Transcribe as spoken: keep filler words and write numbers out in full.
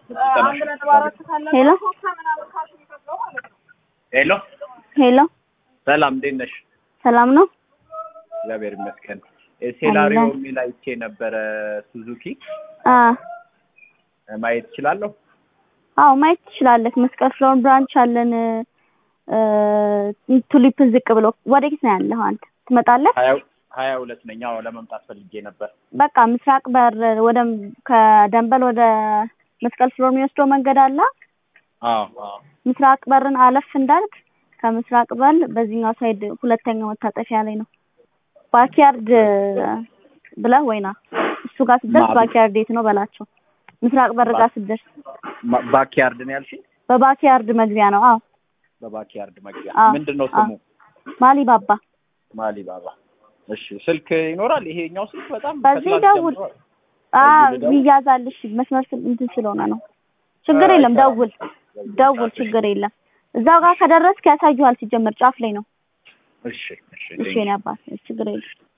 ሄሎ ሄሎ ሄሎ ሰላም እንዴት ነሽ? ሰላም ነው እግዚአብሔር ይመስገን። ሴላሪዮ የሚል አይቼ ነበረ ሱዙኪ አ ማየት እችላለሁ? አዎ ማየት ትችላለህ። መስቀል ፍላወር ብራንች አለን። ቱሊፕ ዝቅ ብሎ ወዴት ነው ያለው? አንተ ትመጣለህ? ሀያ ሁለት ነኝ። አዎ ለመምጣት ፈልጌ ነበር። በቃ ምስራቅ በር ወደ ከደንበል ወደ መስቀል ፍላወር የሚወስደው መንገድ አለ። አዎ አዎ ምስራቅ በርን አለፍ እንዳልክ ከምስራቅ በር በዚህኛው ሳይድ ሁለተኛው መታጠፊያ ላይ ነው። ባኪያርድ ብለህ ወይና እሱ ጋር ስትደርስ ባኪያርድ የት ነው በላቸው። ምስራቅ በር ጋር ስትደርስ ባኪያርድ ነው ያልሽኝ? በባኪያርድ መግቢያ ነው። አዎ በባኪያርድ መግቢያ። ምንድነው ስሙ? ማሊባባ ማሊባባ። እሺ ስልክ ይኖራል? ይሄኛው ስልክ በጣም በዚህ ደውል። አዎ ይያዛልሽ መስመር እንትን ስለሆነ ነው። ችግር የለም ደውል ደውል ችግር የለም። እዛው ጋር ከደረስክ ያሳዩሃል። ሲጀመር ጫፍ ላይ ነው። እሺ እሺ እሺ ነበር ችግር የለም።